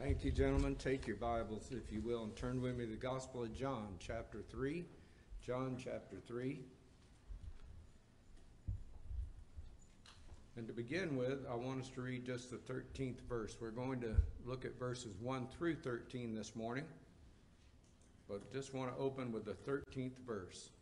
Thank you, gentlemen. Take your Bibles, if you will, and turn with me to the Gospel of John, chapter 3. John, chapter 3. And to begin with, I want us to read just the 13th verse. We're going to look at verses 1 through 13 this morning, but just want to open with the 13th verse.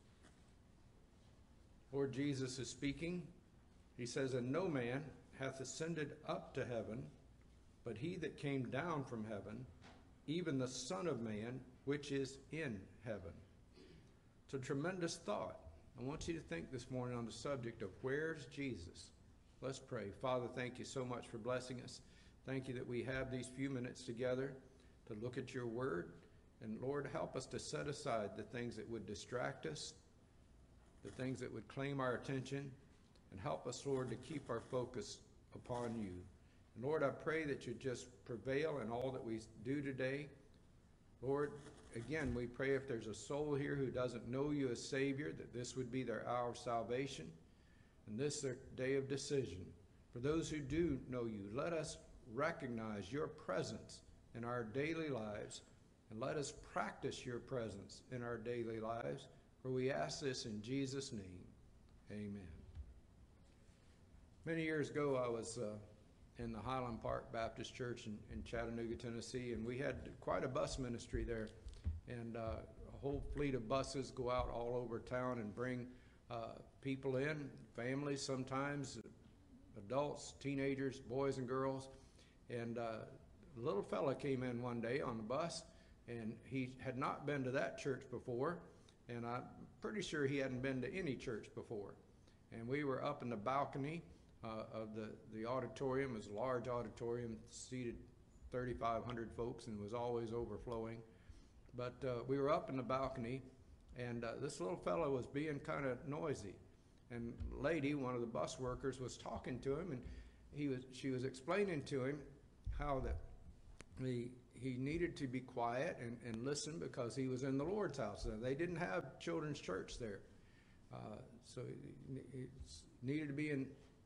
Lord Jesus is speaking. He says, "And no man hath ascended up to heaven, but he that came down from heaven, even the Son of Man, which is in heaven." It's a tremendous thought. I want you to think this morning on the subject of where's Jesus? Let's pray. Father, thank you so much for blessing us. Thank you that we have these few minutes together to look at your word. And Lord, help us to set aside the things that would distract us, the things that would claim our attention, and help us, Lord, to keep our focus upon you. And Lord, I pray that you just prevail in all that we do today. Lord, again, we pray if there's a soul here who doesn't know you as Savior, that this would be their hour of salvation, and this their day of decision. For those who do know you, let us recognize your presence in our daily lives, and let us practice your presence in our daily lives. For we ask this in Jesus' name. Amen. Many years ago, I was in the Highland Park Baptist Church in Chattanooga, Tennessee, and we had quite a bus ministry there. And a whole fleet of buses go out all over town and bring people in, families sometimes, adults, teenagers, boys and girls. And a little fella came in one day on the bus, and he had not been to that church before, and I'm pretty sure he hadn't been to any church before. And we were up in the balcony of the auditorium. It was a large auditorium, seated 3,500 folks, and was always overflowing. But we were up in the balcony, and this little fellow was being kind of noisy. And lady, one of the bus workers, was talking to him, and she was explaining to him how that he needed to be quiet and listen because he was in the Lord's house. They didn't have children's church there. So he needed to be in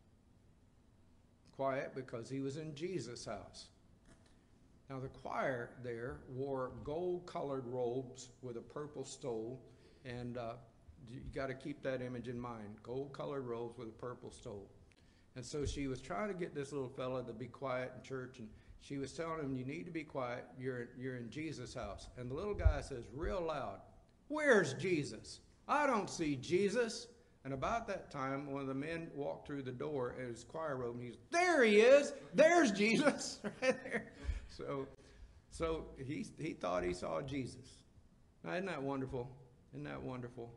quiet because he was in Jesus' house. Now the choir there wore gold-colored robes with a purple stole, and you got to keep that image in mind, gold-colored robes with a purple stole. And so she was trying to get this little fella to be quiet in church, and she was telling him, "You need to be quiet, you're in Jesus' house." And the little guy says real loud, "Where's Jesus? I don't see Jesus." And about that time, one of the men walked through the door in his choir robe, and there he is. There's Jesus right there. So he thought he saw Jesus. Now, isn't that wonderful? Isn't that wonderful?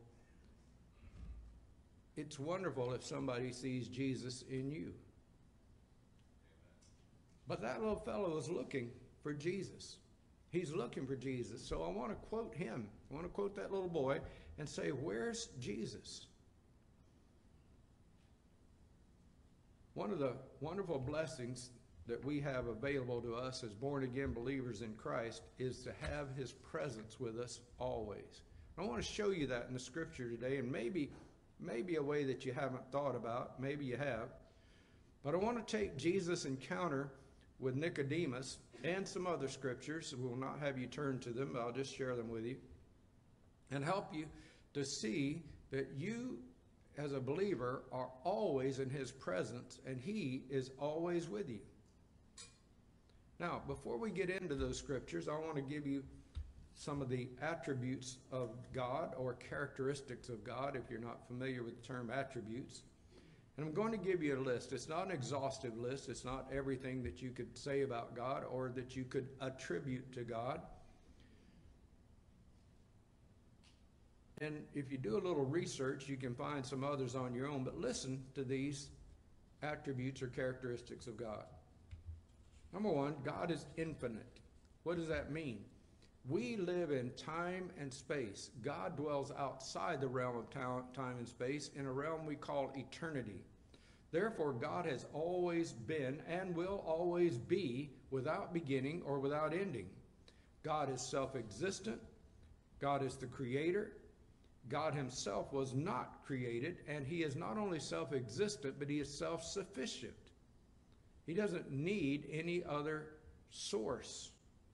It's wonderful if somebody sees Jesus in you. But that little fellow was looking for Jesus. He's looking for Jesus. So I want to quote him. I want to quote that little boy and say, "Where's Jesus?" One of the wonderful blessings that we have available to us as born-again believers in Christ is to have his presence with us always. I want to show you that in the scripture today, and maybe a way that you haven't thought about. Maybe you have. But I want to take Jesus' encounter with Nicodemus and some other scriptures. We will not have you turn to them, but I'll just share them with you and help you to see that you as a believer are always in his presence, and he is always with you. Now, before we get into those scriptures, I want to give you some of the attributes of God, or characteristics of God, if you're not familiar with the term attributes. And I'm going to give you a list. It's not an exhaustive list. It's not everything that you could say about God or that you could attribute to God. And if you do a little research, you can find some others on your own, but listen to these attributes or characteristics of God. Number one, God is infinite. What does that mean? We live in time and space. God dwells outside the realm of time and space in a realm we call eternity. Therefore, God has always been and will always be without beginning or without ending. God is self-existent. God is the creator. God himself was not created, and he is not only self-existent, but he is self-sufficient. He doesn't need any other source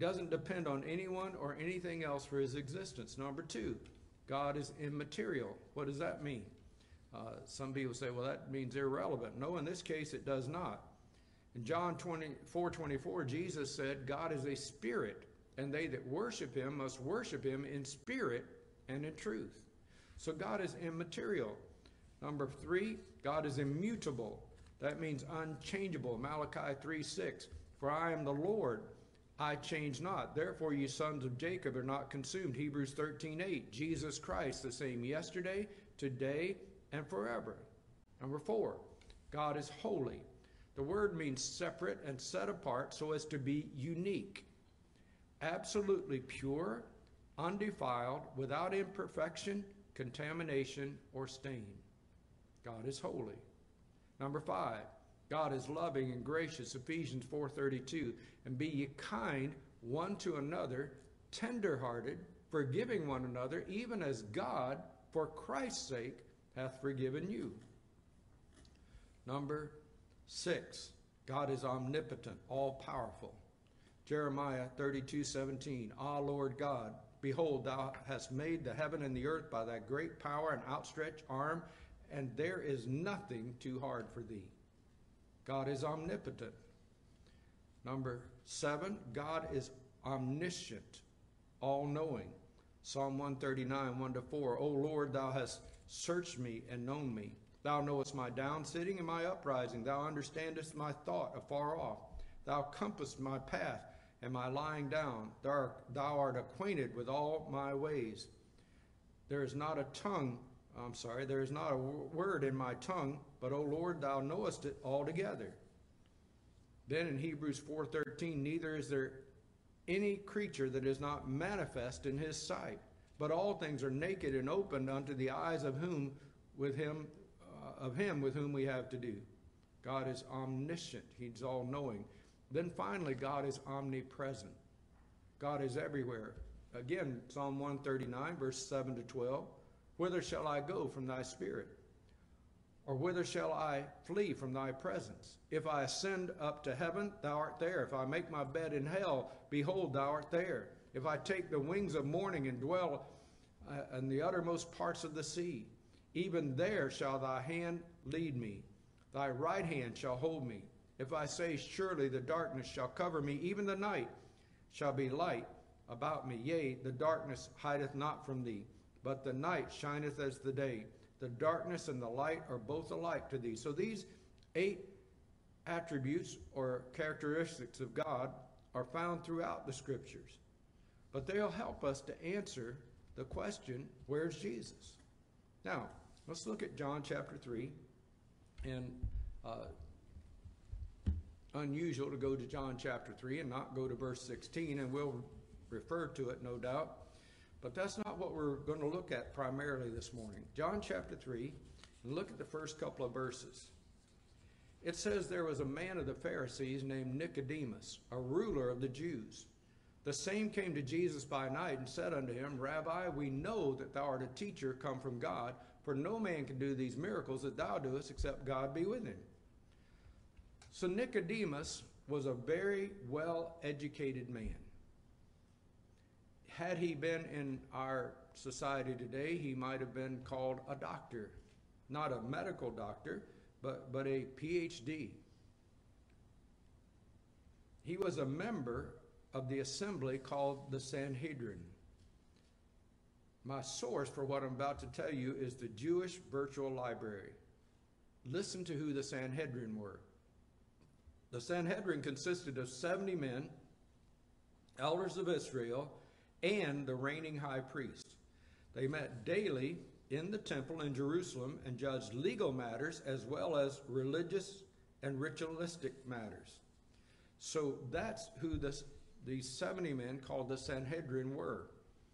doesn't depend on anyone or anything else for his existence. Number two, God is immaterial. What does that mean? Some people say, well, that means irrelevant. No, in this case, it does not. In John 24:24, Jesus said, God is a spirit, and they that worship him must worship him in spirit and in truth. So God is immaterial. Number three, God is immutable. That means unchangeable. Malachi 3:6, for I am the Lord, I change not. Therefore, you sons of Jacob are not consumed. Hebrews 13:8, Jesus Christ, the same yesterday, today, and forever. Number four, God is holy. The word means separate and set apart so as to be unique, absolutely pure, undefiled, without imperfection, contamination, or stain. God is holy. Number five, God is loving and gracious. Ephesians 4:32, and be ye kind one to another, tender-hearted, forgiving one another, even as God, for Christ's sake, hath forgiven you. Number six, God is omnipotent, all-powerful. Jeremiah 32:17, Ah, Lord God, behold, thou hast made the heaven and the earth by thy great power and outstretched arm, and there is nothing too hard for thee. God is omnipotent. Number seven, God is omniscient, all-knowing. Psalm 139, 1-4, O Lord, thou hast searched me and known me. Thou knowest my down sitting and my uprising. Thou understandest my thought afar off. Thou compassest my path and my lying down. Thou art acquainted with all my ways. There is not a word in my tongue, but, O Lord, thou knowest it altogether. Then in Hebrews 4:13, neither is there any creature that is not manifest in his sight, but all things are naked and opened unto the eyes of him with whom we have to do. God is omniscient. He's all-knowing. Then finally, God is omnipresent. God is everywhere. Again, Psalm 139, verse 7-12, whither shall I go from thy spirit? Or whither shall I flee from thy presence? If I ascend up to heaven, thou art there. If I make my bed in hell, behold, thou art there. If I take the wings of morning and dwell in the uttermost parts of the sea, even there shall thy hand lead me. Thy right hand shall hold me. If I say, surely the darkness shall cover me, even the night shall be light about me. Yea, the darkness hideth not from thee, but the night shineth as the day. The darkness and the light are both alike to thee. So these 8 attributes or characteristics of God are found throughout the scriptures. But they'll help us to answer the question, where's Jesus? Now, let's look at John chapter 3. And unusual to go to John chapter 3 and not go to verse 16, and we'll refer to it, no doubt. But that's not what we're going to look at primarily this morning. John chapter 3, and look at the first couple of verses. It says, there was a man of the Pharisees named Nicodemus, a ruler of the Jews. The same came to Jesus by night and said unto him, Rabbi, we know that thou art a teacher come from God, for no man can do these miracles that thou doest except God be with him. So Nicodemus was a very well-educated man. Had he been in our society today, he might have been called a doctor. Not a medical doctor, but a PhD. He was a member of the assembly called the Sanhedrin. My source for what I'm about to tell you is the Jewish Virtual Library. Listen to who the Sanhedrin were. The Sanhedrin consisted of 70 men, elders of Israel, and the reigning high priest. They met daily in the temple in Jerusalem and judged legal matters as well as religious and ritualistic matters. So that's who these 70 men called the Sanhedrin were.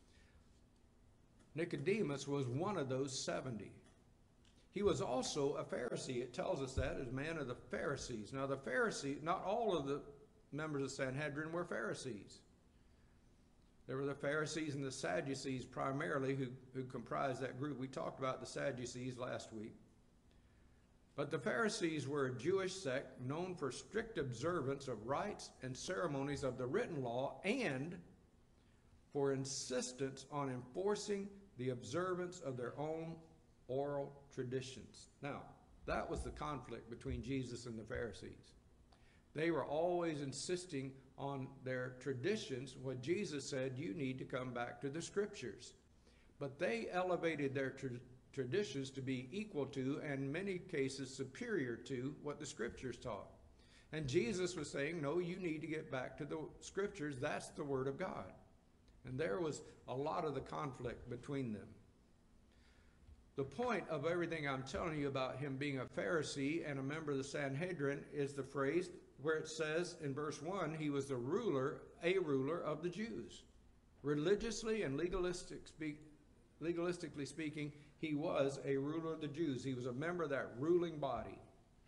Nicodemus was one of those 70. He was also a Pharisee. It tells us that as a man of the Pharisees. Now the Pharisees, not all of the members of Sanhedrin were Pharisees. There were the Pharisees and the Sadducees primarily who comprised that group. We talked about the Sadducees last week. But the Pharisees were a Jewish sect known for strict observance of rites and ceremonies of the written law and for insistence on enforcing the observance of their own oral traditions. Now, that was the conflict between Jesus and the Pharisees. They were always insisting on their traditions when Jesus said, you need to come back to the scriptures. But they elevated their traditions to be equal to, and in many cases superior to, what the scriptures taught. And Jesus was saying, no, you need to get back to the scriptures. That's the word of God. And there was a lot of the conflict between them. The point of everything I'm telling you about him being a Pharisee and a member of the Sanhedrin is the phrase where it says in verse 1, he was a ruler of the Jews. Religiously and legalistically speaking, he was a ruler of the Jews. He was a member of that ruling body.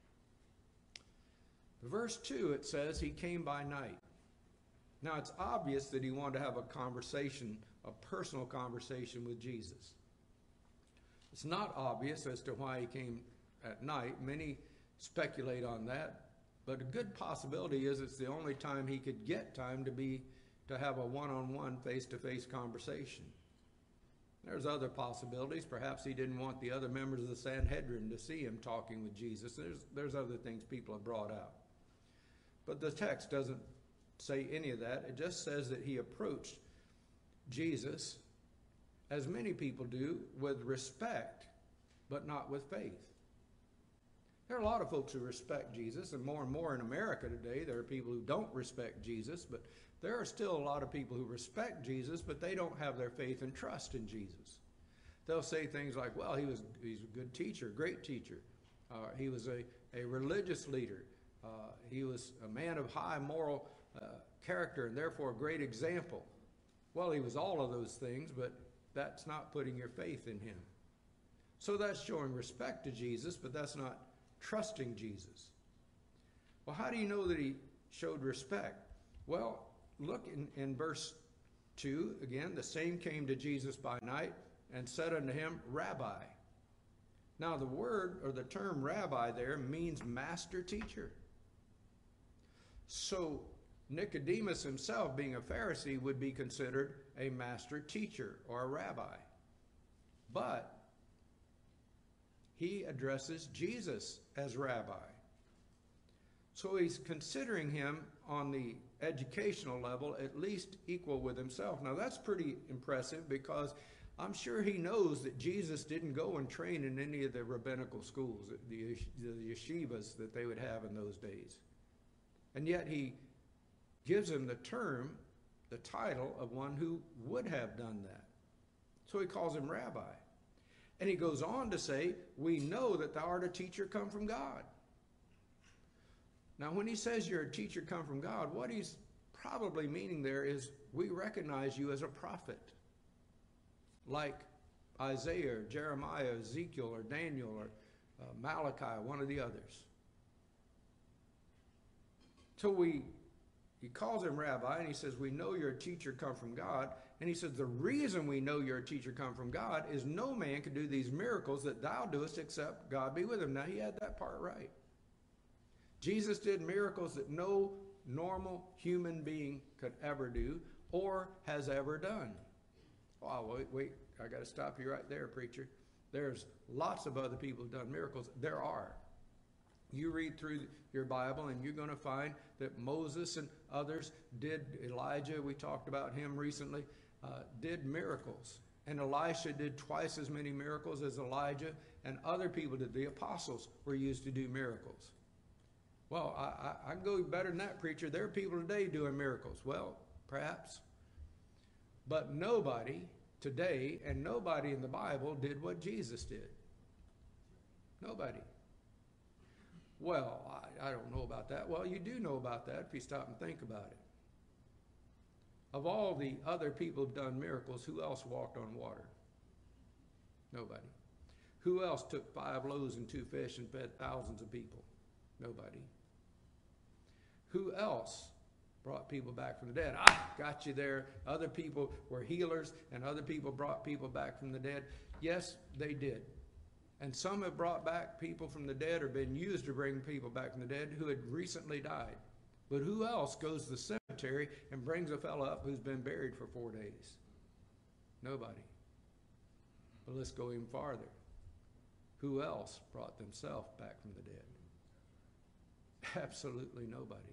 Verse 2, it says he came by night. Now, it's obvious that he wanted to have a conversation, a personal conversation with Jesus. It's not obvious as to why he came at night. Many speculate on that, but a good possibility is it's the only time he could get time to have a one-on-one, face-to-face conversation. There's other possibilities. Perhaps he didn't want the other members of the Sanhedrin to see him talking with Jesus. There's other things people have brought out. But the text doesn't say any of that. It just says that he approached Jesus, as many people do, with respect, but not with faith. There are a lot of folks who respect Jesus, and more in America today, there are people who don't respect Jesus, but there are still a lot of people who respect Jesus, but they don't have their faith and trust in Jesus. They'll say things like, well, he's a good teacher, great teacher. He was a religious leader. He was a man of high moral character and therefore a great example. Well, he was all of those things, but that's not putting your faith in him. So that's showing respect to Jesus, but that's not trusting Jesus. Well, how do you know that he showed respect? Well, look in verse 2, again, the same came to Jesus by night and said unto him, Rabbi. Now the word or the term rabbi there means master teacher. So Nicodemus himself, being a Pharisee, would be considered a master teacher or a rabbi. But he addresses Jesus as rabbi. So he's considering him on the educational level at least equal with himself. Now that's pretty impressive because I'm sure he knows that Jesus didn't go and train in any of the rabbinical schools, the yeshivas that they would have in those days. And yet he gives him the term, the title of one who would have done that. So he calls him rabbi. And he goes on to say, we know that thou art a teacher come from God. Now when he says you're a teacher come from God, what he's probably meaning there is we recognize you as a prophet. Like Isaiah, or Jeremiah, Ezekiel, or Daniel, or Malachi, one of the others. So he calls him rabbi, and he says, we know you're a teacher come from God. And he says, the reason we know you're a teacher come from God is no man can do these miracles that thou doest except God be with him. Now, he had that part right. Jesus did miracles that no normal human being could ever do or has ever done. Oh, wait, I got to stop you right there, preacher. There's lots of other people who've done miracles. There are. You read through your Bible and you're going to find that Moses and others did, Elijah, we talked about him recently, did miracles. And Elisha did twice as many miracles as Elijah, and other people did. The apostles were used to do miracles. Well, I can go better than that, preacher. There are people today doing miracles. Well, perhaps. But nobody today and nobody in the Bible did what Jesus did. Nobody. Well, I don't know about that. Well, you do know about that if you stop and think about it. Of all the other people who've done miracles, who else walked on water? Nobody. Who else took 5 loaves and 2 fish and fed thousands of people? Nobody. Who else brought people back from the dead? Got you there. Other people were healers, and other people brought people back from the dead. Yes, they did. And some have brought back people from the dead or been used to bring people back from the dead who had recently died. But who else goes to the cemetery and brings a fellow up who's been buried for 4 days? Nobody. But let's go even farther. Who else brought themselves back from the dead? Absolutely nobody.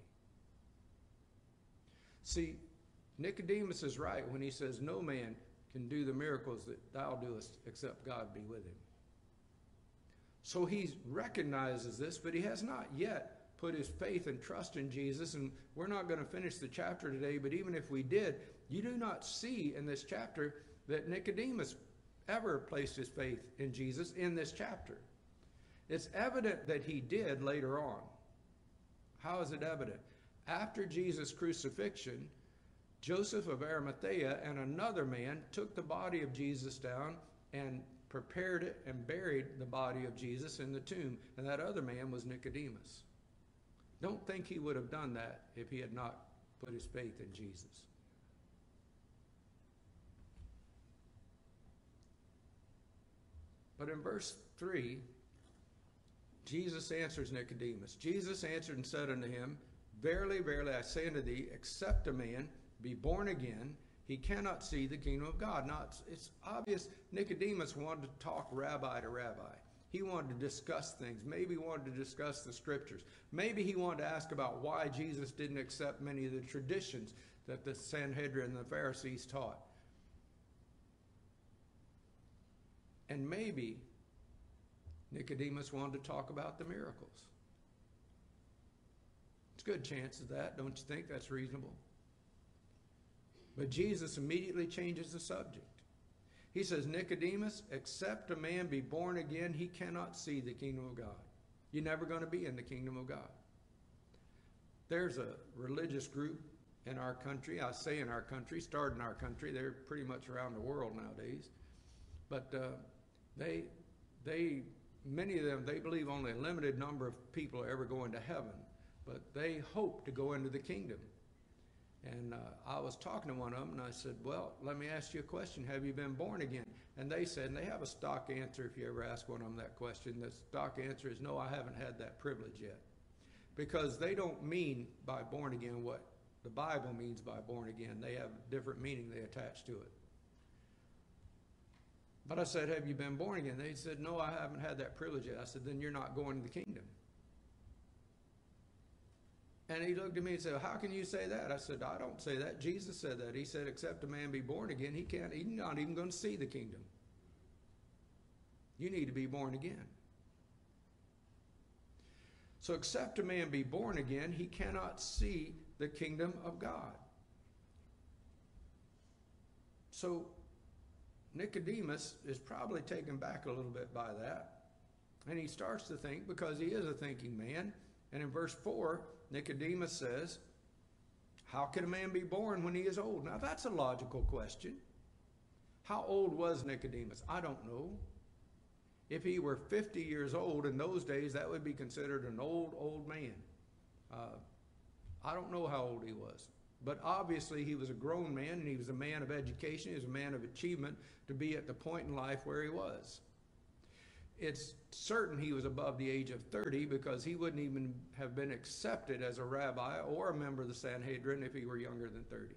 See, Nicodemus is right when he says no man can do the miracles that thou doest except God be with him. So he recognizes this, but he has not yet put his faith and trust in Jesus. And we're not going to finish the chapter today, but even if we did, you do not see in this chapter that Nicodemus ever placed his faith in Jesus in this chapter. It's evident that he did later on. How is it evident? After Jesus' crucifixion, Joseph of Arimathea and another man took the body of Jesus down and prepared it and buried the body of Jesus in the tomb. And that other man was Nicodemus. Don't think he would have done that if he had not put his faith in Jesus. But in verse 3, Jesus answers Nicodemus. Jesus answered and said unto him, Verily, verily, I say unto thee, except a man be born again, he cannot see the kingdom of God. Now, it's obvious Nicodemus wanted to talk rabbi to rabbi. He wanted to discuss things. Maybe he wanted to discuss the scriptures. Maybe he wanted to ask about why Jesus didn't accept many of the traditions that the Sanhedrin and the Pharisees taught. And maybe Nicodemus wanted to talk about the miracles. It's a good chance of that, don't you think? That's reasonable. But Jesus immediately changes the subject. He says, Nicodemus, except a man be born again, he cannot see the kingdom of God. You're never going to be in the kingdom of God. There's a religious group in our country, I say in our country, started in our country, they're pretty much around the world nowadays. But many of them, they believe only a limited number of people are ever going to heaven, but they hope to go into the kingdom. And I was talking to one of them, and I said, well, let me ask you a question. Have you been born again? And they said, and they have a stock answer if you ever ask one of them that question. The stock answer is, no, I haven't had that privilege yet. Because they don't mean by born again what the Bible means by born again. They have a different meaning they attach to it. But I said, have you been born again? They said, no, I haven't had that privilege yet. I said, then you're not going to the kingdom. And he looked at me and said, how can you say that? I said, I don't say that. Jesus said that. He said, except a man be born again, he's not even going to see the kingdom. You need to be born again. So except a man be born again, he cannot see the kingdom of God. So Nicodemus is probably taken back a little bit by that. And he starts to think, because he is a thinking man. And in verse 4, Nicodemus says, how can a man be born when he is old? Now that's a logical question. How old was Nicodemus? I don't know. If he were 50 years old in those days, that would be considered an old man. I don't know how old he was. But obviously he was a grown man, and he was a man of education. He was a man of achievement to be at the point in life where he was. It's certain he was above the age of 30 because he wouldn't even have been accepted as a rabbi or a member of the Sanhedrin if he were younger than 30.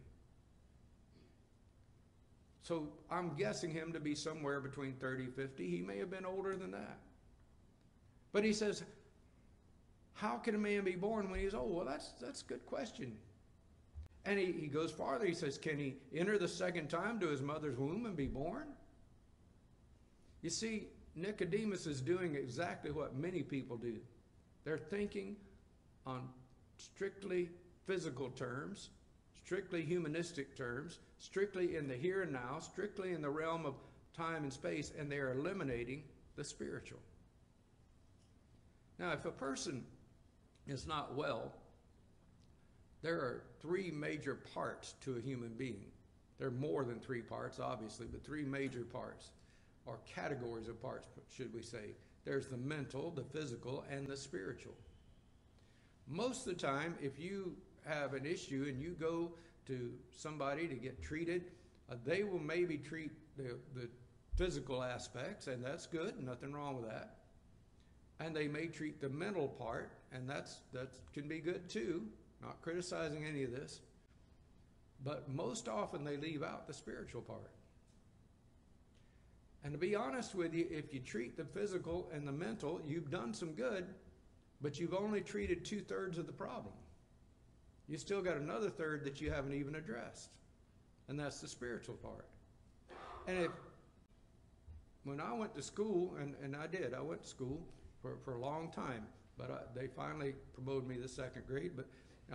So I'm guessing him to be somewhere between 30 and 50. He may have been older than that. But he says, how can a man be born when he's old? Well, that's a good question. And he goes farther. He says, can he enter the second time to his mother's womb and be born? You see, Nicodemus is doing exactly what many people do. They're thinking on strictly physical terms, strictly humanistic terms, strictly in the here and now, strictly in the realm of time and space, and they are eliminating the spiritual. Now, if a person is not well, there are three major parts to a human being. There are more than three parts, obviously, but three major parts, or categories of parts, should we say. There's the mental, the physical, and the spiritual. Most of the time, if you have an issue and you go to somebody to get treated, they will maybe treat the physical aspects, and that's good, nothing wrong with that. And they may treat the mental part, and that can be good too, not criticizing any of this. But most often they leave out the spiritual part. And to be honest with you, if you treat the physical and the mental, you've done some good, but you've only treated 2/3 of the problem. You still got another third that you haven't even addressed. And that's the spiritual part. And when I went to school, and I went to school for a long time, but they finally promoted me to the 2nd grade, but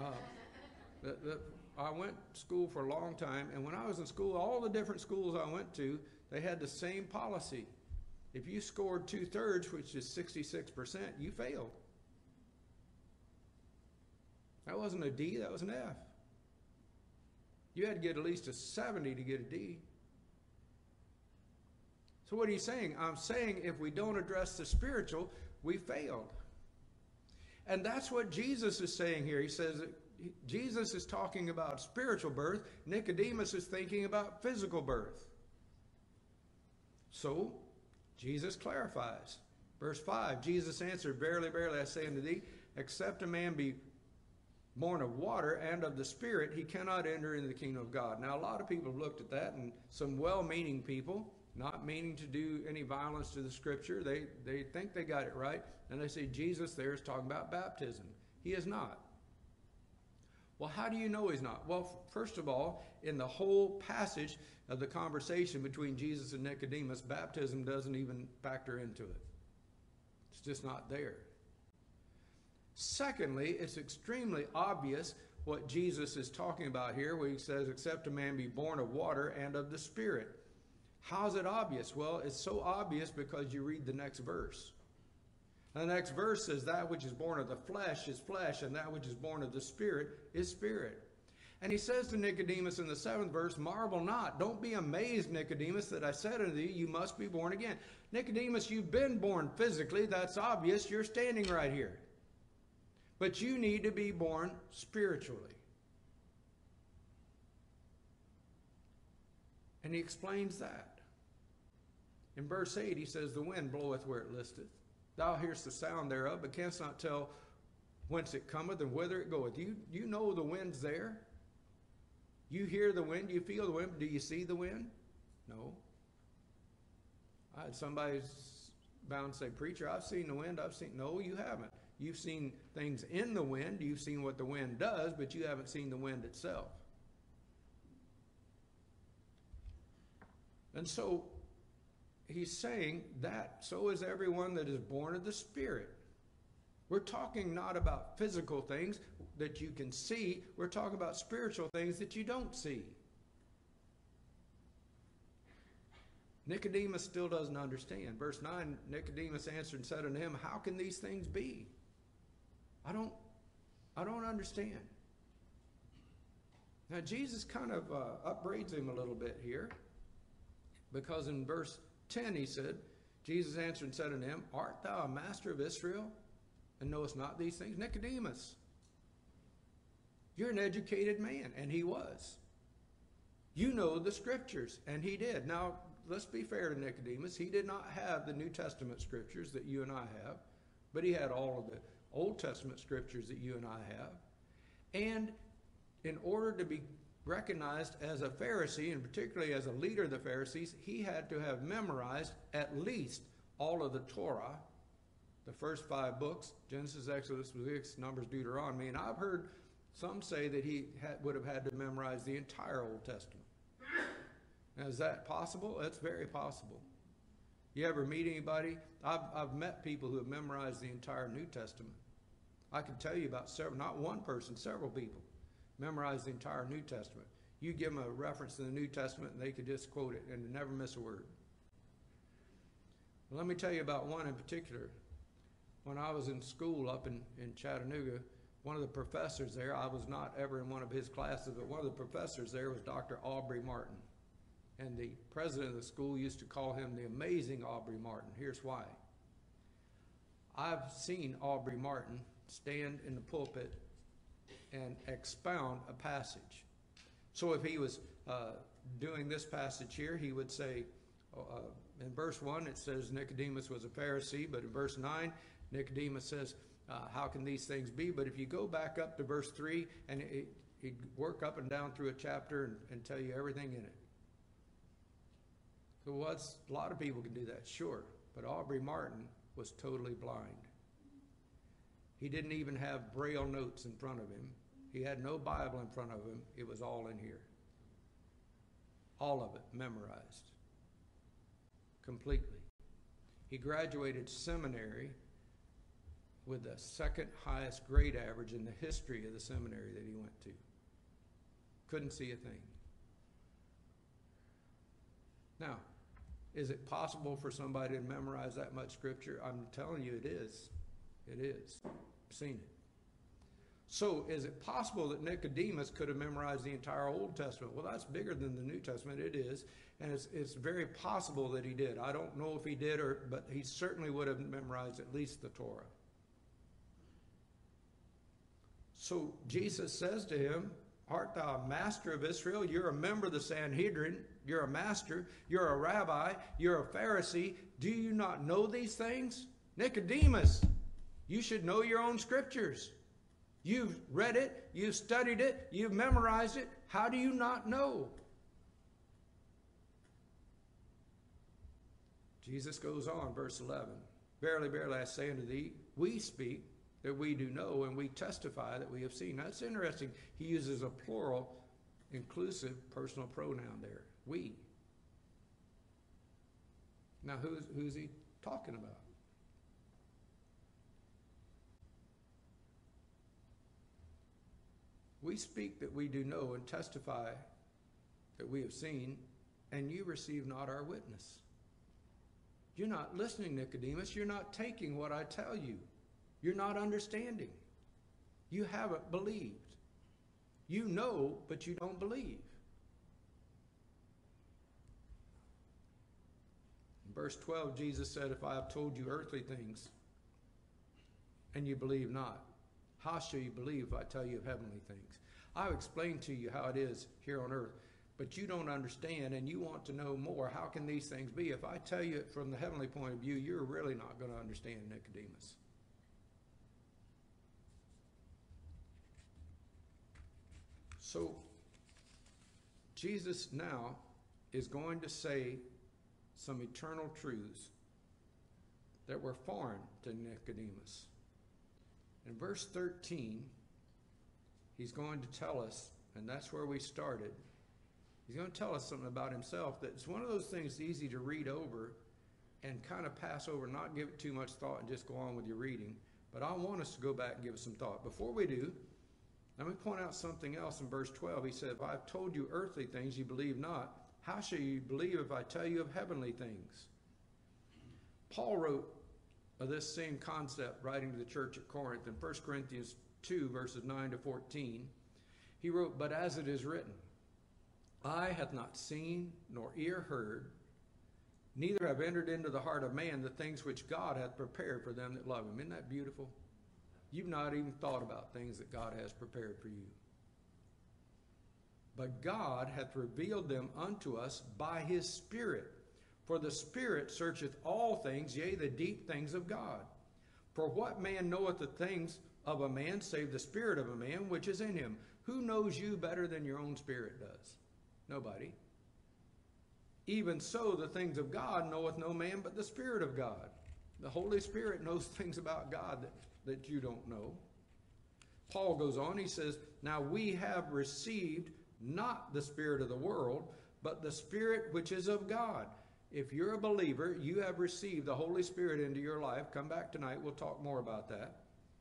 I went to school for a long time, and when I was in school, all the different schools I went to, they had the same policy. If you scored 2/3, which is 66%, you failed. That wasn't a D, that was an F. You had to get at least a 70 to get a D. So what are you saying? I'm saying if we don't address the spiritual, we failed. And that's what Jesus is saying here. He says that Jesus is talking about spiritual birth. Nicodemus is thinking about physical birth. So Jesus clarifies. Verse 5, Jesus answered, "Verily, verily, I say unto thee, except a man be born of water and of the Spirit, he cannot enter into the kingdom of God." Now, a lot of people have looked at that, and some well-meaning people, not meaning to do any violence to the Scripture, they think they got it right, and they say Jesus there is talking about baptism. He is not. Well, how do you know he's not? Well, first of all, in the whole passage of the conversation between Jesus and Nicodemus, baptism doesn't even factor into it. It's just not there. Secondly, it's extremely obvious what Jesus is talking about here, where he says, except a man be born of water and of the Spirit. How is it obvious? Well, it's so obvious because you read the next verse. And the next verse says, that which is born of the flesh is flesh, and that which is born of the Spirit is spirit. And he says to Nicodemus in the 7th verse, marvel not, don't be amazed, Nicodemus, that I said unto thee, you must be born again. Nicodemus, you've been born physically, that's obvious, you're standing right here. But you need to be born spiritually. And he explains that. In verse 8, he says, the wind bloweth where it listeth. Thou hearest the sound thereof, but canst not tell whence it cometh and whither it goeth. You know the wind's there. You hear the wind, you feel the wind, but do you see the wind? No. I had somebody bound to say, preacher, I've seen the wind, no, you haven't. You've seen things in the wind, you've seen what the wind does, but you haven't seen the wind itself. And so he's saying that so is everyone that is born of the Spirit. We're talking not about physical things that you can see, we're talking about spiritual things that you don't see. Nicodemus still doesn't understand. Verse 9, Nicodemus answered and said unto him, how can these things be? I don't understand. Now Jesus kind of upbraids him a little bit here, because in verse 10 he said, Jesus answered and said unto him, art thou a master of Israel, and knowest not these things? Nicodemus, you're an educated man, and he was. You know the Scriptures, and he did. Now, let's be fair to Nicodemus. He did not have the New Testament Scriptures that you and I have, but he had all of the Old Testament Scriptures that you and I have. And in order to be recognized as a Pharisee, and particularly as a leader of the Pharisees, he had to have memorized at least all of the Torah, the first 5 books, Genesis, Exodus, Leviticus, Numbers, Deuteronomy. And I've heard some say that he would have had to memorize the entire Old Testament. Now, is that possible? That's very possible. You ever meet anybody? I've met people who have memorized the entire New Testament. I can tell you about several, not one person, several people memorized the entire New Testament. You give them a reference to the New Testament and they could just quote it and never miss a word. Well, let me tell you about one in particular. When I was in school up in Chattanooga, one of the professors there, I was not ever in one of his classes, but one of the professors there was Dr. Aubrey Martin. And the president of the school used to call him the amazing Aubrey Martin. Here's why. I've seen Aubrey Martin stand in the pulpit and expound a passage. So if he was doing this passage here, he would say, In verse 1 it says Nicodemus was a Pharisee, but in verse 9 Nicodemus says, how can these things be? But if you go back up to verse 3, and he'd work up and down through a chapter and tell you everything in it. So a lot of people can do that, sure. But Aubrey Martin was totally blind. He didn't even have Braille notes in front of him. He had no Bible in front of him. It was all in here. All of it memorized. Completely. He graduated seminary with the second highest grade average in the history of the seminary that he went to. Couldn't see a thing. Now, is it possible for somebody to memorize that much scripture? I'm telling you it is. It is. I've seen it. So is it possible that Nicodemus could have memorized the entire Old Testament? Well, that's bigger than the New Testament. It is. And it's very possible that he did. I don't know if he did, but he certainly would have memorized at least the Torah. So Jesus says to him, art thou a master of Israel? You're a member of the Sanhedrin. You're a master. You're a rabbi. You're a Pharisee. Do you not know these things? Nicodemus, you should know your own scriptures. You've read it. You've studied it. You've memorized it. How do you not know? Jesus goes on, verse 11. Verily, verily, I say unto thee, we speak that we do know, and we testify that we have seen. That's interesting. He uses a plural, inclusive personal pronoun there. We. Now, who's he talking about? We speak that we do know and testify that we have seen, and you receive not our witness. You're not listening, Nicodemus. You're not taking what I tell you. You're not understanding. You haven't believed. You know, but you don't believe. In verse 12, Jesus said, if I have told you earthly things, and you believe not, how shall you believe if I tell you of heavenly things? I've explained to you how it is here on earth, but you don't understand and you want to know more. How can these things be? If I tell you it from the heavenly point of view, you're really not going to understand, Nicodemus. So, Jesus now is going to say some eternal truths that were foreign to Nicodemus. In verse 13, he's going to tell us, and that's where we started, he's going to tell us something about himself that's one of those things easy to read over and kind of pass over, not give it too much thought and just go on with your reading. But I want us to go back and give it some thought. Before we do, let me point out something else in verse 12. He said, if I've told you earthly things, you believe not. How shall you believe if I tell you of heavenly things? Paul wrote of this same concept writing to the church at Corinth in 1 Corinthians 2, verses 9 to 14. He wrote, but as it is written, eye hath not seen, nor ear heard, neither have entered into the heart of man the things which God hath prepared for them that love him. Isn't that beautiful? You've not even thought about things that God has prepared for you. But God hath revealed them unto us by his Spirit. For the Spirit searcheth all things, yea, the deep things of God. For what man knoweth the things of a man, save the spirit of a man which is in him? Who knows you better than your own spirit does? Nobody. Even so, the things of God knoweth no man but the Spirit of God. The Holy Spirit knows things about God that you don't know. Paul goes on, he says, now we have received not the spirit of the world, but the Spirit which is of God. If you're a believer, you have received the Holy Spirit into your life. Come back tonight, we'll talk more about that.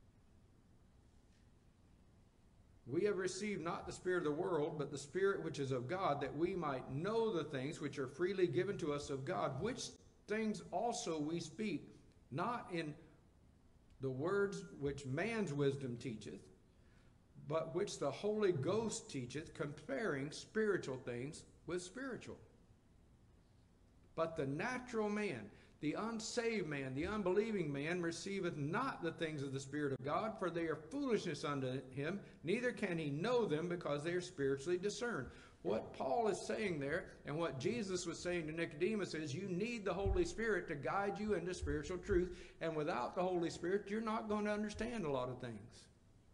We have received not the spirit of the world, but the Spirit which is of God, that we might know the things which are freely given to us of God, which things also we speak, not in the words which man's wisdom teacheth, but which the Holy Ghost teacheth, comparing spiritual things with spiritual. But the natural man, The unsaved man, the unbelieving man, receiveth not the things of the Spirit of God, for they are foolishness unto him, neither can he know them, because they are spiritually discerned. What Paul is saying there, and what Jesus was saying to Nicodemus, is you need the Holy Spirit to guide you into spiritual truth, and without the Holy Spirit, you're not going to understand a lot of things.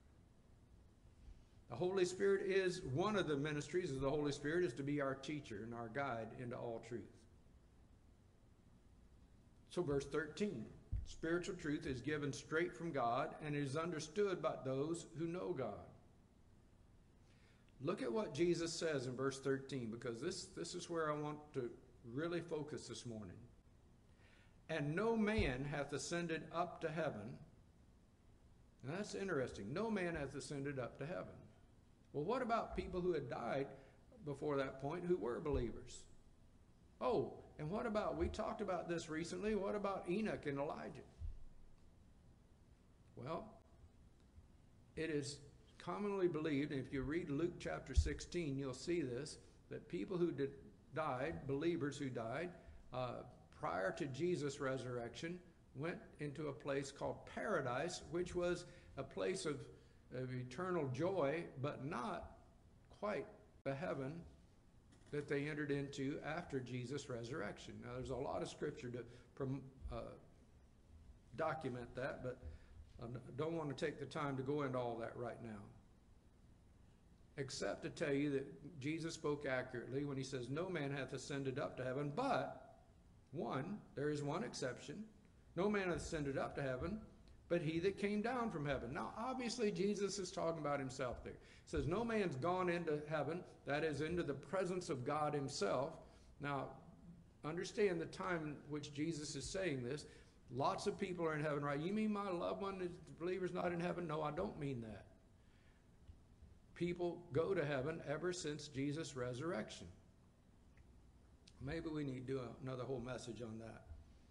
The Holy Spirit is one of the ministries of the Holy Spirit, is to be our teacher and our guide into all truth. So verse 13, spiritual truth is given straight from God and is understood by those who know God. Look at what Jesus says in verse 13, because this is where I want to really focus this morning. And no man hath ascended up to heaven. Now that's interesting. No man hath ascended up to heaven. Well, what about people who had died before that point who were believers? Oh, and what about, we talked about this recently, what about Enoch and Elijah? Well, it is commonly believed, and if you read Luke chapter 16, you'll see this, that people who died, believers who died, prior to Jesus' resurrection, went into a place called paradise, which was a place of eternal joy, but not quite the heaven that they entered into after Jesus' resurrection. Now, there's a lot of scripture to document that, but I don't want to take the time to go into all that right now. Except to tell you that Jesus spoke accurately when he says, no man hath ascended up to heaven, but there is one exception. No man hath ascended up to heaven, but he that came down from heaven. Now, obviously, Jesus is talking about himself there. He says, no man's gone into heaven, that is, into the presence of God himself. Now, understand the time in which Jesus is saying this. Lots of people are in heaven, right? You mean my loved one, the believer's not in heaven? No, I don't mean that. People go to heaven ever since Jesus' resurrection. Maybe we need to do another whole message on that.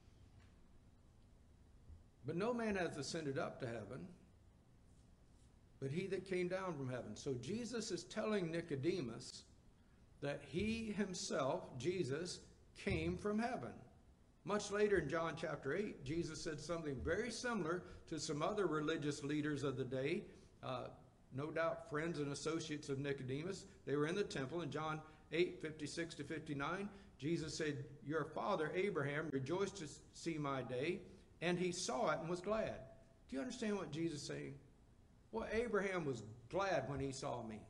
But no man hath ascended up to heaven, but he that came down from heaven. So Jesus is telling Nicodemus that he himself, Jesus, came from heaven. Much later in John chapter 8, Jesus said something very similar to some other religious leaders of the day, no doubt friends and associates of Nicodemus. They were in the temple in John 8, 56 to 59. Jesus said, your father Abraham rejoiced to see my day, and he saw it and was glad. Do you understand what Jesus is saying? Well, Abraham was glad when he saw me.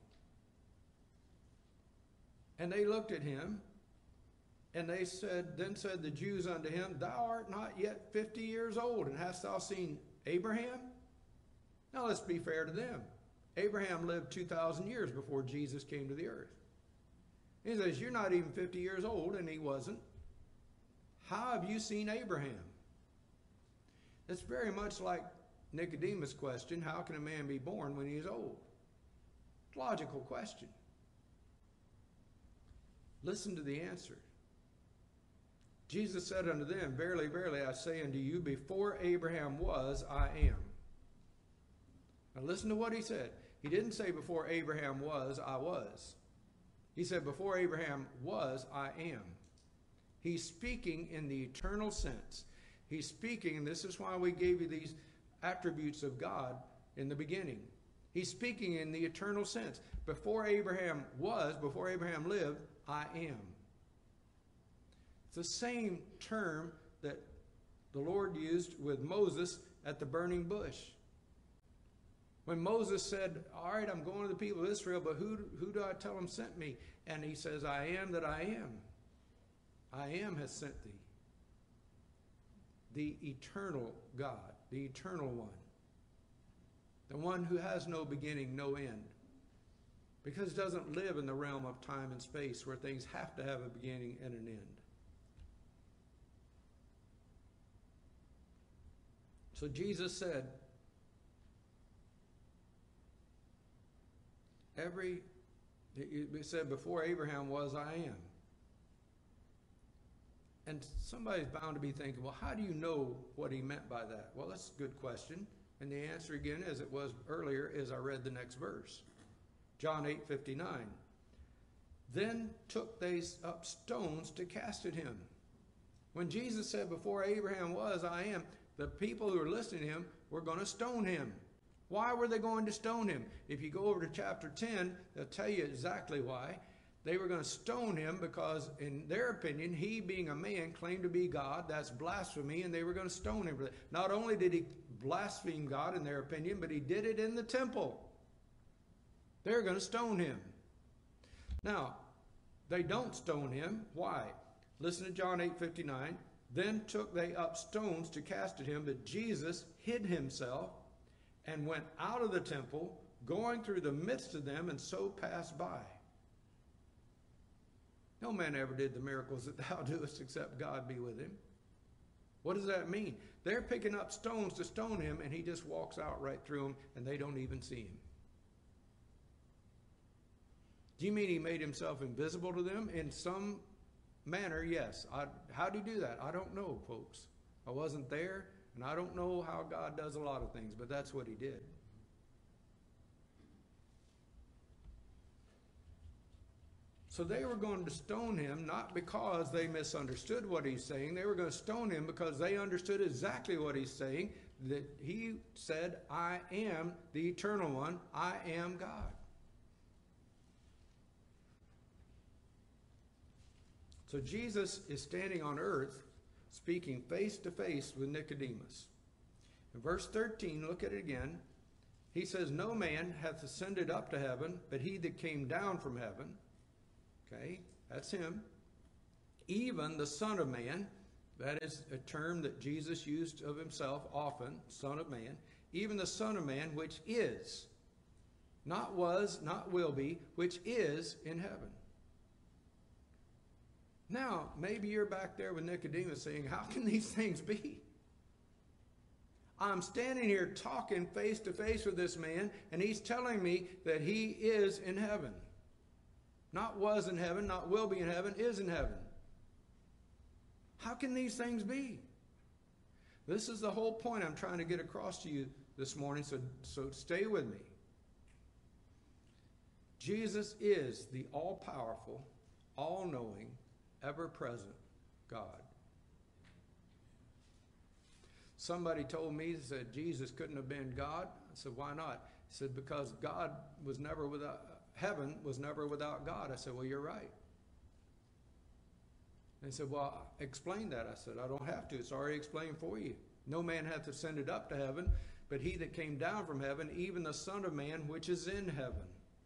And they looked at him, and they said, then said the Jews unto him, thou art not yet 50 years old, and hast thou seen Abraham? Now let's be fair to them. Abraham lived 2,000 years before Jesus came to the earth. He says, you're not even 50 years old, and he wasn't. How have you seen Abraham? It's very much like Nicodemus' question, how can a man be born when he is old? Logical question. Listen to the answer. Jesus said unto them, verily, verily, I say unto you, before Abraham was, I am. Now listen to what he said. He didn't say before Abraham was, I was. He said before Abraham was, I am. He's speaking in the eternal sense. He's speaking, and this is why we gave you these attributes of God in the beginning. He's speaking in the eternal sense. Before Abraham was, before Abraham lived, I am. It's the same term that the Lord used with Moses at the burning bush. When Moses said, all right, I'm going to the people of Israel, but who do I tell them sent me? And he says, I am that I am. I am has sent thee. The eternal God, the eternal one. The one who has no beginning, no end. Because it doesn't live in the realm of time and space where things have to have a beginning and an end. So Jesus said, it said, before Abraham was, I am. And somebody's bound to be thinking, well, how do you know what he meant by that? Well, that's a good question. And the answer again, as it was earlier, is I read the next verse. John 8:59. Then took they up stones to cast at him. When Jesus said, before Abraham was, I am, the people who were listening to him were going to stone him. Why were they going to stone him? If you go over to chapter 10, they'll tell you exactly why. They were going to stone him because, in their opinion, he being a man claimed to be God. That's blasphemy, and they were going to stone him for that. Not only did he blaspheme God in their opinion, but he did it in the temple. They're going to stone him. Now, they don't stone him. Why? Listen to John 8:59. Then took they up stones to cast at him, but Jesus hid himself and went out of the temple, going through the midst of them, and so passed by. No man ever did the miracles that thou doest except God be with him. What does that mean? They're picking up stones to stone him, and he just walks out right through them, and they don't even see him. Do you mean he made himself invisible to them? In some manner, yes. How do you do that? I don't know, folks. I wasn't there, and I don't know how God does a lot of things, but that's what he did. So they were going to stone him, not because they misunderstood what he's saying. They were going to stone him because they understood exactly what he's saying, that he said, I am the eternal one. I am God. So Jesus is standing on earth, speaking face to face with Nicodemus. In verse 13, look at it again. He says, no man hath ascended up to heaven, but he that came down from heaven. Okay, that's him. Even the Son of Man, that is a term that Jesus used of himself often, Son of Man. Even the Son of Man, which is, not was, not will be, which is in heaven. Now, maybe you're back there with Nicodemus saying, how can these things be? I'm standing here talking face to face with this man, and he's telling me that he is in heaven. Not was in heaven, not will be in heaven, is in heaven. How can these things be? This is the whole point I'm trying to get across to you this morning, so stay with me. Jesus is the all-powerful, all-knowing, ever-present God. Somebody told me, said Jesus couldn't have been God. I said, why not? He said, because God was never without, heaven was never without God. I said, well, you're right. And he said, well, explain that. I said, I don't have to. It's already explained for you. No man hath ascended up to heaven, but he that came down from heaven, even the Son of Man, which is in heaven.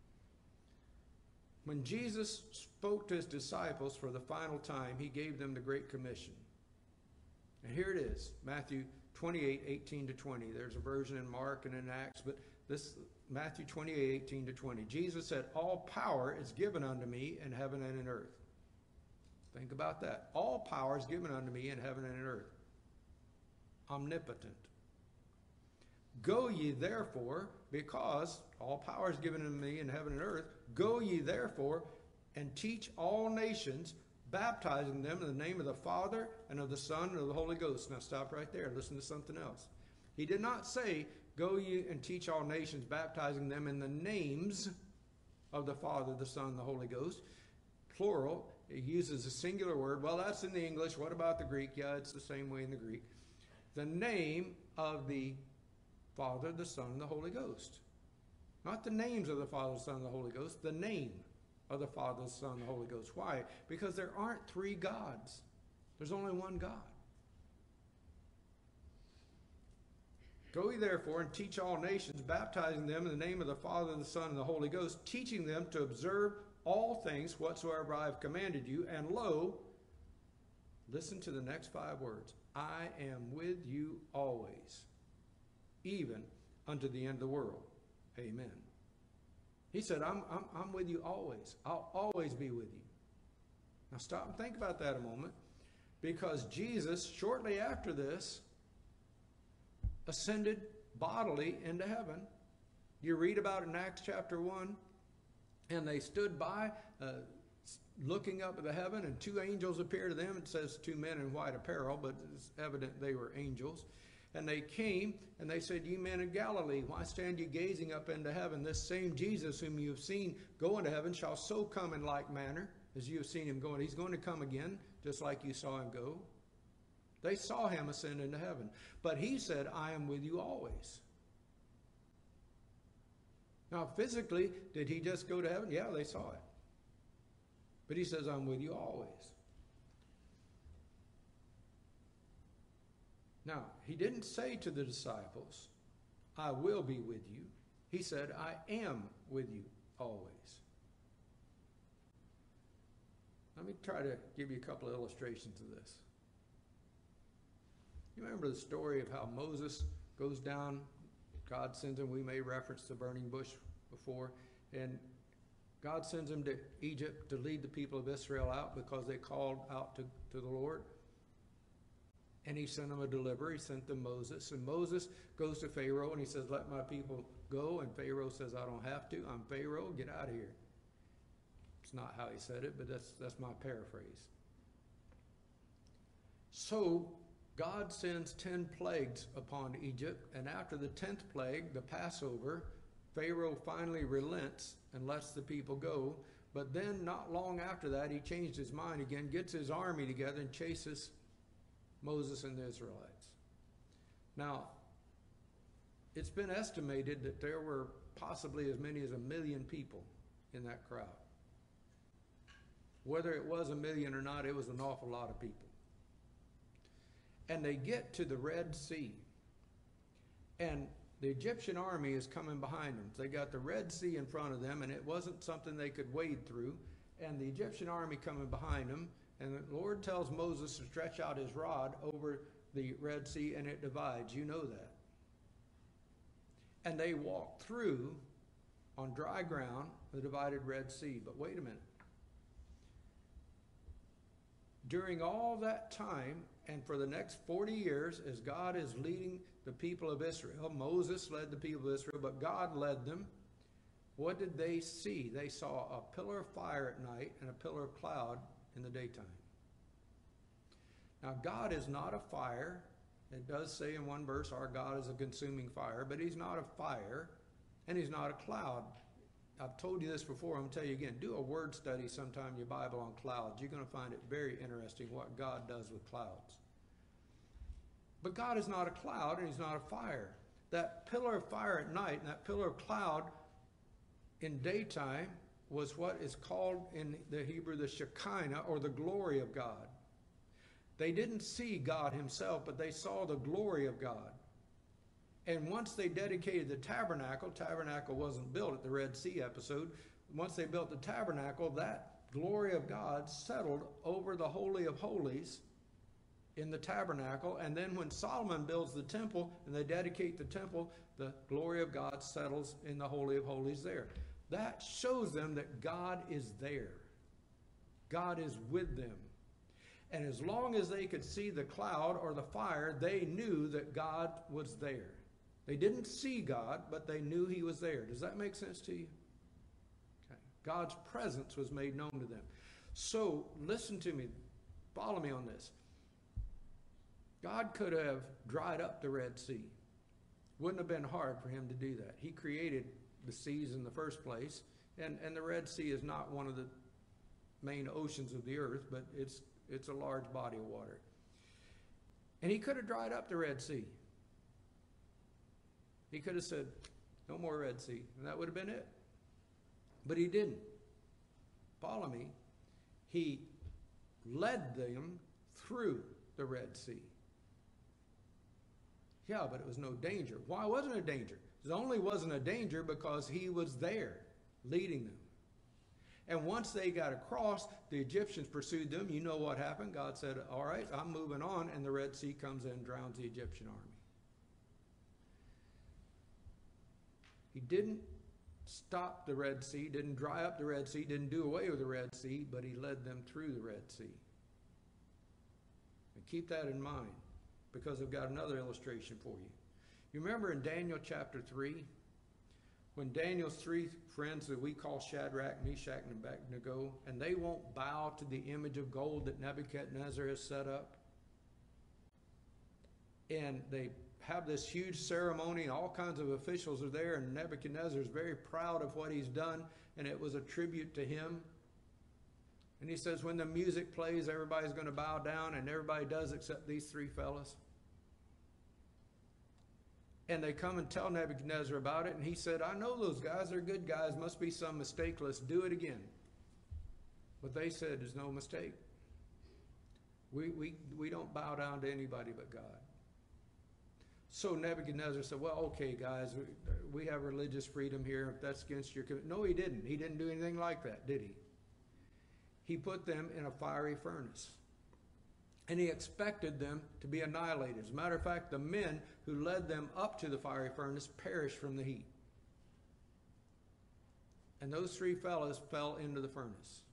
When Jesus spoke to his disciples for the final time, he gave them the Great Commission. And here it is, Matthew 28:18-20. There's a version in Mark and in Acts, but this Matthew 28:18-20. Jesus said, all power is given unto me in heaven and in earth. Think about that. All power is given unto me in heaven and in earth. Omnipotent. Go ye therefore, because all power is given unto me in heaven and earth, go ye therefore and teach all nations, baptizing them in the name of the Father and of the Son and of the Holy Ghost. Now stop right there. Listen to something else. He did not say, go ye and teach all nations, baptizing them in the names of the Father, the Son, and the Holy Ghost. Plural. It uses a singular word. Well, that's in the English. What about the Greek? Yeah, it's the same way in the Greek. The name of the Father, the Son, and the Holy Ghost. Not the names of the Father, the Son, and the Holy Ghost. The name of the Father, the Son, and the Holy Ghost. Why? Because there aren't three gods. There's only one God. Go ye therefore and teach all nations, baptizing them in the name of the Father, the Son, and the Holy Ghost, teaching them to observe all things whatsoever I have commanded you. And lo, listen to the next 5 words. I am with you always, even unto the end of the world. Amen. He said, I'm with you always. I'll always be with you. Now stop and think about that a moment, because Jesus, shortly after this, ascended bodily into heaven. You read about it in Acts chapter 1, and they stood by looking up at the heaven, and 2 angels appeared to them. It says 2 men in white apparel, but it's evident they were angels. And they came, and they said, ye men of Galilee, why stand ye gazing up into heaven? This same Jesus whom you have seen go into heaven shall so come in like manner as you have seen him go. And he's going to come again, just like you saw him go. They saw him ascend into heaven. But he said, I am with you always. Now, physically, did he just go to heaven? Yeah, they saw it. But he says, I'm with you always. Now, he didn't say to the disciples, I will be with you. He said, I am with you always. Let me try to give you a couple of illustrations of this. You remember the story of how Moses goes down, God sends him, we made reference to the burning bush before, and God sends him to Egypt to lead the people of Israel out because they called out to the Lord. And he sent them a deliverer. He sent them Moses. And Moses goes to Pharaoh and he says, let my people go. And Pharaoh says, I don't have to. I'm Pharaoh. Get out of here. It's not how he said it, but that's my paraphrase. So God sends 10 plagues upon Egypt. And after the 10th plague, the Passover, Pharaoh finally relents and lets the people go. But then not long after that, he changed his mind again, gets his army together and chases Moses and the Israelites. Now, it's been estimated that there were possibly as many as 1 million people in that crowd. Whether it was 1 million or not, it was an awful lot of people. And they get to the Red Sea. And the Egyptian army is coming behind them. They got the Red Sea in front of them, and it wasn't something they could wade through. And the Egyptian army coming behind them. And the Lord tells Moses to stretch out his rod over the Red Sea, and it divides. You know that. And they walk through on dry ground the divided Red Sea. But wait a minute. During all that time, and for the next 40 years, as God is leading the people of Israel, Moses led the people of Israel, but God led them. What did they see? They saw a pillar of fire at night and a pillar of cloud in the daytime. Now, God is not a fire. It does say in one verse, our God is a consuming fire, but he's not a fire, and he's not a cloud. I've told you this before, I'm going to tell you again. Do a word study sometime in your Bible on clouds. You're going to find it very interesting what God does with clouds. But God is not a cloud, and he's not a fire. That pillar of fire at night and that pillar of cloud in daytime was what is called in the Hebrew the Shekinah, or the glory of God. They didn't see God himself, but they saw the glory of God. And once they dedicated the tabernacle wasn't built at the Red Sea episode. Once they built the tabernacle, that glory of God settled over the Holy of Holies in the tabernacle. And then when Solomon builds the temple and they dedicate the temple, the glory of God settles in the Holy of Holies there. That shows them that God is there. God is with them. And as long as they could see the cloud or the fire, they knew that God was there. They didn't see God, but they knew he was there. Does that make sense to you? Okay. God's presence was made known to them. So listen to me. Follow me on this. God could have dried up the Red Sea. Wouldn't have been hard for him to do that. He created the seas in the first place. And the Red Sea is not one of the main oceans of the earth, but it's a large body of water. And he could have dried up the Red Sea. He could have said, no more Red Sea, and that would have been it. But he didn't. Follow me. He led them through the Red Sea. Yeah, but it was no danger. Why wasn't it a danger? It only wasn't a danger because he was there leading them. And once they got across, the Egyptians pursued them. You know what happened. God said, all right, I'm moving on. And the Red Sea comes in and drowns the Egyptian army. He didn't stop the Red Sea, didn't dry up the Red Sea, didn't do away with the Red Sea, but he led them through the Red Sea. And keep that in mind, because I've got another illustration for you. You remember in Daniel chapter 3, when Daniel's three friends that we call Shadrach, Meshach, and Abednego, and they won't bow to the image of gold that Nebuchadnezzar has set up. And they have this huge ceremony, and all kinds of officials are there, and Nebuchadnezzar is very proud of what he's done, and it was a tribute to him. And he says, when the music plays, everybody's going to bow down, and everybody does except these three fellas. And they come and tell Nebuchadnezzar about it, and he said, I know those guys, they're good guys, must be some mistake, let's do it again. But they said, there's no mistake. We don't bow down to anybody but God. So Nebuchadnezzar said, well, okay, guys, we have religious freedom here. If that's against your... No, he didn't. He didn't do anything like that, did he? He put them in a fiery furnace. And he expected them to be annihilated. As a matter of fact, the men who led them up to the fiery furnace perished from the heat. And those three fellows fell into the furnace.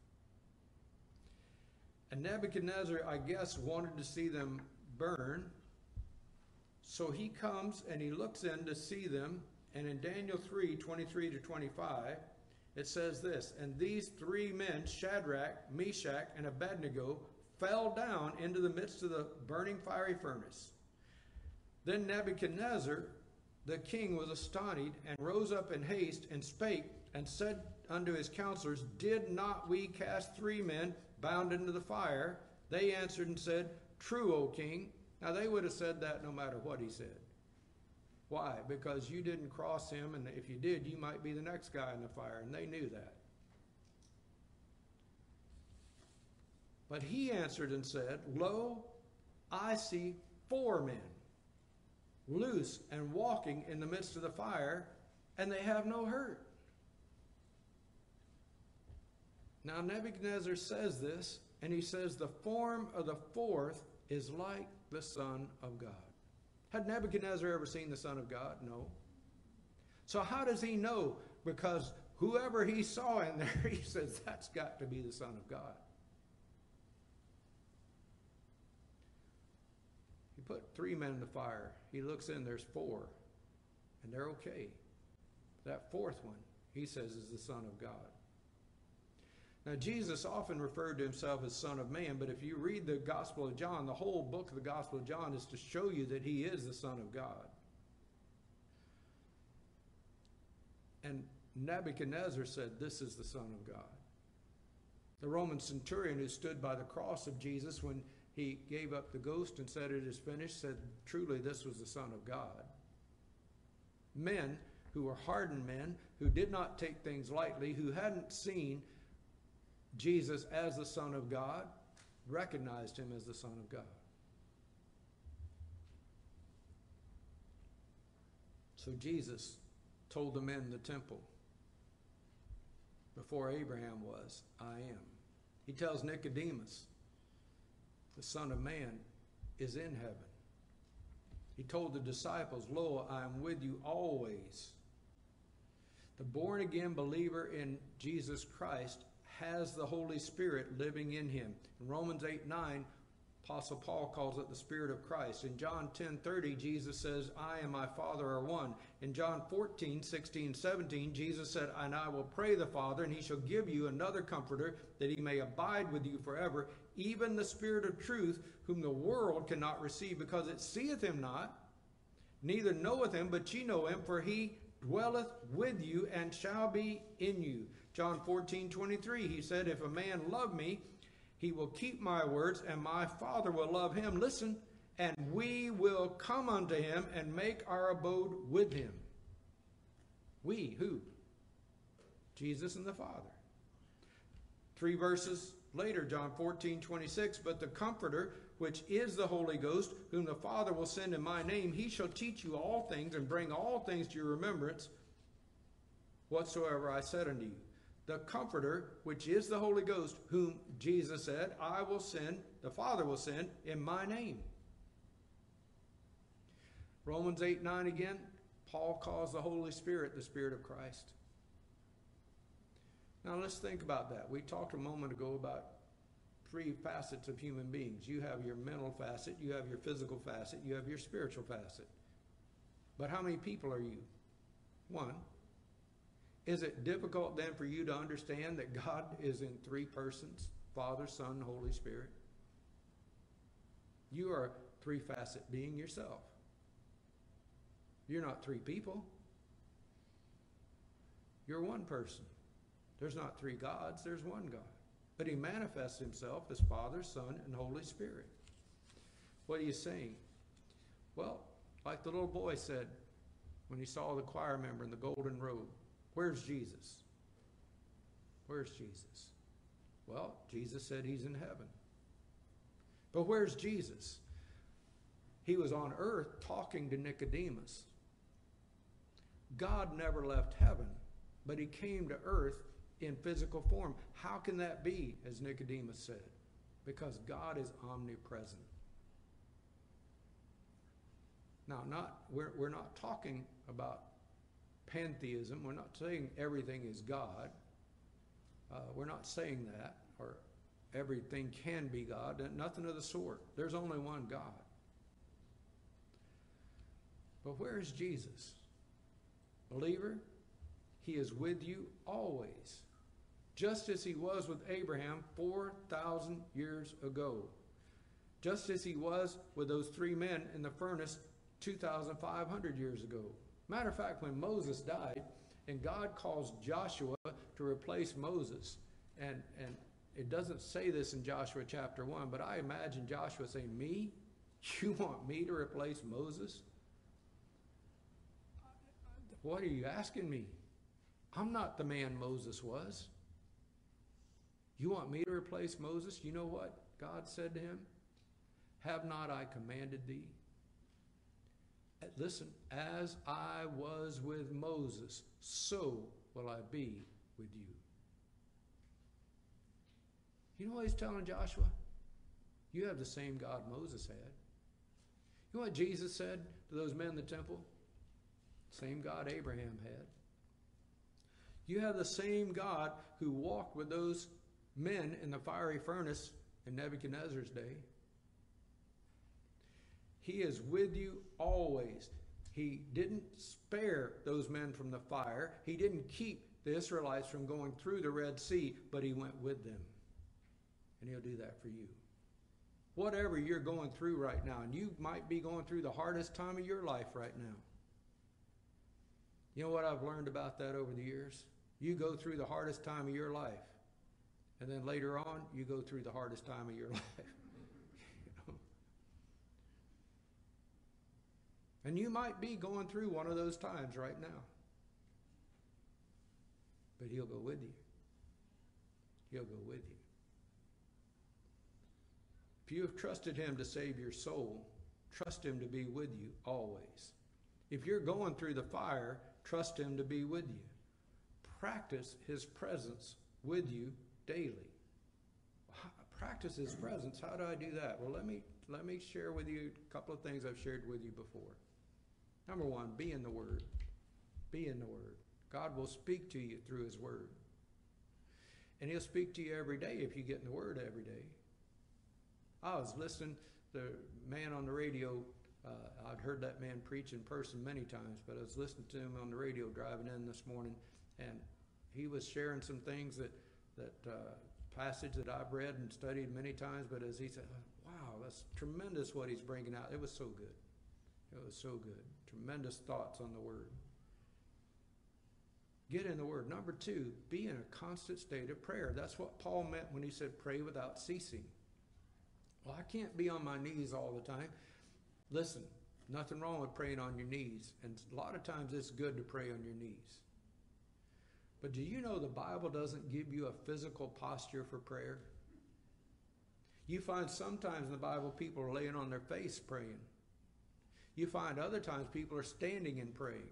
And Nebuchadnezzar, I guess, wanted to see them burn. So he comes and he looks in to see them. And in Daniel 3:23-25, it says this, and these three men, Shadrach, Meshach, and Abednego, fell down into the midst of the burning fiery furnace. Then Nebuchadnezzar, the king, was astonished, and rose up in haste, and spake, and said unto his counselors, did not we cast three men bound into the fire? They answered and said, true, O king. Now they would have said that no matter what he said. Why? Because you didn't cross him, and if you did, you might be the next guy in the fire, and they knew that. But he answered and said, lo, I see four men, loose and walking in the midst of the fire, and they have no hurt. Now Nebuchadnezzar says this, and he says the form of the fourth is like the Son of God. Had Nebuchadnezzar ever seen the Son of God? No. So how does he know? Because whoever he saw in there, he says, that's got to be the Son of God. He put three men in the fire. He looks in, there's four, and they're okay. That fourth one, he says, is the Son of God. Now, Jesus often referred to himself as Son of Man, but if you read the Gospel of John, the whole book of the Gospel of John is to show you that he is the Son of God. And Nebuchadnezzar said, this is the Son of God. The Roman centurion who stood by the cross of Jesus when he gave up the ghost and said it is finished, said truly this was the Son of God. Men who were hardened men, who did not take things lightly, who hadn't seen Jesus as the Son of God, recognized him as the Son of God. So Jesus told the men in the temple, before Abraham was, I am. He tells Nicodemus, the Son of Man is in heaven. He told the disciples, lo, I am with you always. The born-again believer in Jesus Christ has the Holy Spirit living in him. In Romans 8:9, Apostle Paul calls it the Spirit of Christ. In John 10:30, Jesus says, I and my Father are one. In John 14:16, 17, Jesus said, and I will pray the Father, and he shall give you another comforter, that he may abide with you forever, even the Spirit of truth, whom the world cannot receive, because it seeth him not, neither knoweth him, but ye know him, for he dwelleth with you and shall be in you. John 14:23, he said, if a man love me, he will keep my words, and my Father will love him. Listen, and we will come unto him and make our abode with him. We, who? Jesus and the Father. 3 verses later, John 14:26, but the Comforter, which is the Holy Ghost, whom the Father will send in my name, he shall teach you all things and bring all things to your remembrance, whatsoever I said unto you. The Comforter, which is the Holy Ghost, whom Jesus said, I will send, the Father will send in my name. Romans 8:9 again, Paul calls the Holy Spirit the Spirit of Christ. Now let's think about that. We talked a moment ago about 3 facets of human beings. You have your mental facet, you have your physical facet, you have your spiritual facet. But how many people are you? 1. Is it difficult then for you to understand that God is in 3 persons, Father, Son, Holy Spirit? You are a 3-facet being yourself. You're not 3 people. You're one person. There's not 3 gods, there's one God. but he manifests himself as Father, Son, and Holy Spirit. What are you saying? Well, like the little boy said when he saw the choir member in the golden robe, where's Jesus? Where's Jesus? Well, Jesus said he's in heaven. But where's Jesus? He was on earth talking to Nicodemus. God never left heaven, but he came to earth in physical form. How can that be, as Nicodemus said? Because God is omnipresent. Now, we're not talking about pantheism. We're not saying everything is God. We're not saying that, or everything can be God. Nothing of the sort. There's only one God. But where is Jesus? Believer, he is with you always, just as he was with Abraham 4,000 years ago, just as he was with those three men in the furnace 2,500 years ago. Matter of fact, when Moses died, and God calls Joshua to replace Moses, and it doesn't say this in Joshua chapter 1, but I imagine Joshua saying, me? You want me to replace Moses? What are you asking me? I'm not the man Moses was. You want me to replace Moses? You know what God said to him? Have not I commanded thee? Listen, as I was with Moses, so will I be with you. You know what he's telling Joshua? You have the same God Moses had. You know what Jesus said to those men in the temple? Same God Abraham had. You have the same God who walked with those men in the fiery furnace in Nebuchadnezzar's day. He is with you always. He didn't spare those men from the fire. He didn't keep the Israelites from going through the Red Sea, but he went with them. And he'll do that for you. Whatever you're going through right now, and you might be going through the hardest time of your life right now. You know what I've learned about that over the years? You go through the hardest time of your life, and then later on, you go through the hardest time of your life. And you might be going through one of those times right now. But he'll go with you. He'll go with you. If you have trusted him to save your soul, trust him to be with you always. If you're going through the fire, trust him to be with you. Practice his presence with you daily. Practice his presence. How do I do that? Well, let me share with you a couple of things I've shared with you before. Number one, be in the Word. Be in the Word. God will speak to you through his Word. And he'll speak to you every day if you get in the Word every day. I was listening to the man on the radio. I'd heard that man preach in person many times, but I was listening to him on the radio driving in this morning, and he was sharing some things that passage that I've read and studied many times, but as he said, wow, that's tremendous what he's bringing out. It was so good. It was so good. Tremendous thoughts on the Word. Get in the Word. Number two, be in a constant state of prayer. That's what Paul meant when he said pray without ceasing. Well, I can't be on my knees all the time. Listen, nothing wrong with praying on your knees. And a lot of times it's good to pray on your knees. But do you know the Bible doesn't give you a physical posture for prayer? You find sometimes in the Bible people are laying on their face praying. You find other times people are standing and praying.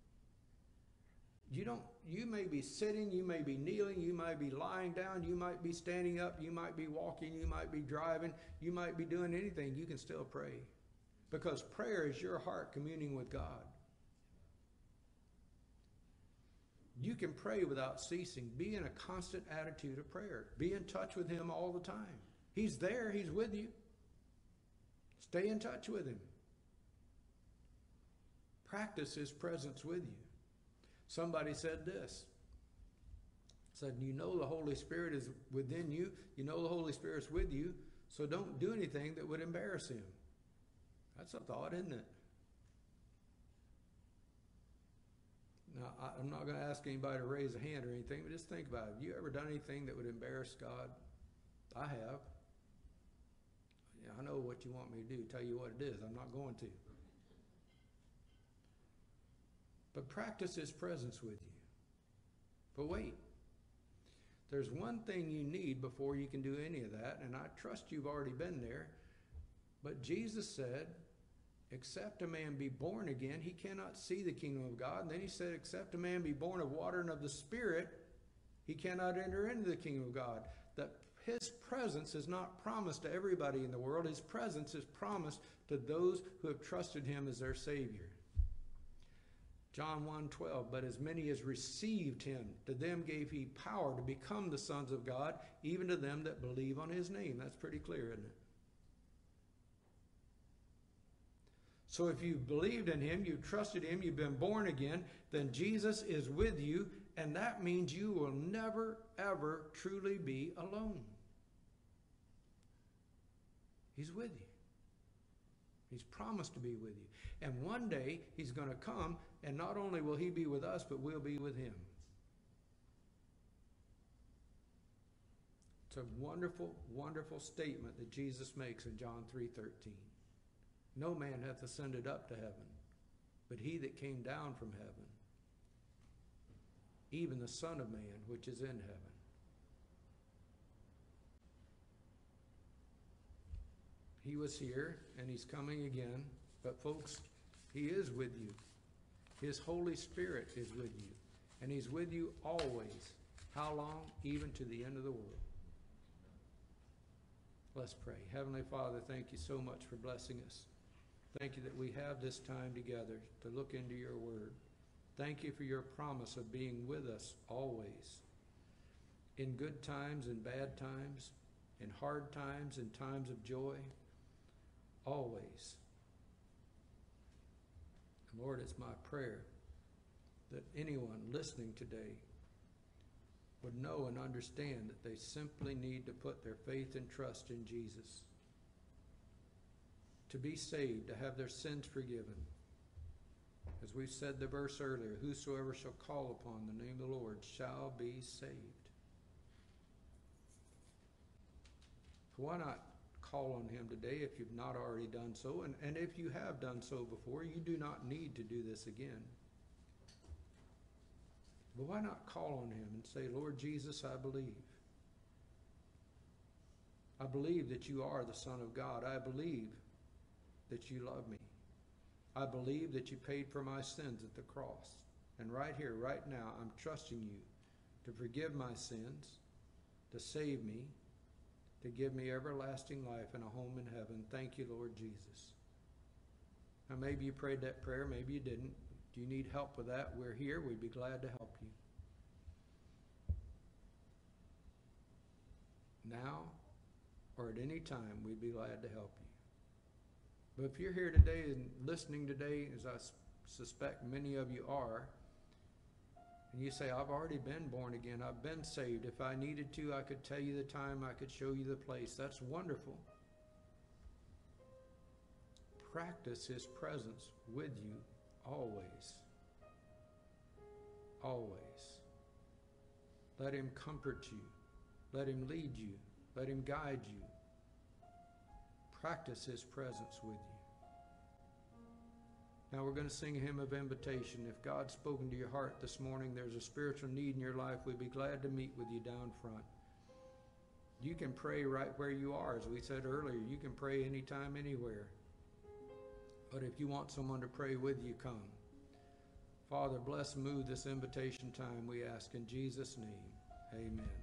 You may be sitting, you may be kneeling, you might be lying down, you might be standing up, you might be walking, you might be driving, you might be doing anything, you can still pray. Because prayer is your heart communing with God. You can pray without ceasing. Be in a constant attitude of prayer. Be in touch with him all the time. He's there, he's with you. Stay in touch with him. Practice his presence with you. Somebody said this. Said, you know the Holy Spirit is within you. You know the Holy Spirit's with you. So don't do anything that would embarrass him. That's a thought, isn't it? Now, I'm not going to ask anybody to raise a hand or anything, but just think about it. Have you ever done anything that would embarrass God? I have. Yeah, I know what you want me to do. Tell you what it is. I'm not going to. But practice His presence with you. But wait. There's one thing you need before you can do any of that, and I trust you've already been there. But Jesus said, except a man be born again, he cannot see the kingdom of God. And then He said, except a man be born of water and of the Spirit, he cannot enter into the kingdom of God. That His presence is not promised to everybody in the world. His presence is promised to those who have trusted Him as their Savior. John 1:12, but as many as received Him, to them gave He power to become the sons of God, even to them that believe on His name. That's pretty clear, isn't it? So if you've believed in Him, you've trusted Him, you've been born again, then Jesus is with you, and that means you will never, ever truly be alone. He's with you. He's promised to be with you. And one day He's going to come, and not only will He be with us, but we'll be with Him. It's a wonderful, wonderful statement that Jesus makes in John 3:13. No man hath ascended up to heaven, but He that came down from heaven, even the Son of Man, which is in heaven. He was here, and He's coming again. But folks, He is with you. His Holy Spirit is with you. And He's with you always. How long? Even to the end of the world. Let's pray. Heavenly Father, thank You so much for blessing us. Thank You that we have this time together to look into Your Word. Thank You for Your promise of being with us always. In good times and bad times, in hard times and times of joy, always. And Lord, it's my prayer that anyone listening today would know and understand that they simply need to put their faith and trust in Jesus. To be saved, to have their sins forgiven. As we've said the verse earlier, whosoever shall call upon the name of the Lord shall be saved. Why not call on Him today if you've not already done so? And if you have done so before, you do not need to do this again. But why not call on Him and say, Lord Jesus, I believe. I believe that You are the Son of God. I believe that You love me. I believe that You paid for my sins at the cross. And right here, right now, I'm trusting You to forgive my sins, to save me, to give me everlasting life and a home in heaven. Thank You, Lord Jesus. Now, maybe you prayed that prayer, maybe you didn't. Do you need help with that? We're here. We'd be glad to help you. Now or at any time, we'd be glad to help you. But if you're here today and listening today, as I suspect many of you are, and you say, I've already been born again, I've been saved. If I needed to, I could tell you the time, I could show you the place. That's wonderful. Practice His presence with you always. Always. Let Him comfort you. Let Him lead you. Let Him guide you. Practice His presence with you. Now we're going to sing a hymn of invitation. If God's spoken to your heart this morning, there's a spiritual need in your life, we'd be glad to meet with you down front. You can pray right where you are. As we said earlier, you can pray anytime, anywhere. But if you want someone to pray with you, come. Father, bless and move this invitation time, we ask in Jesus' name. Amen.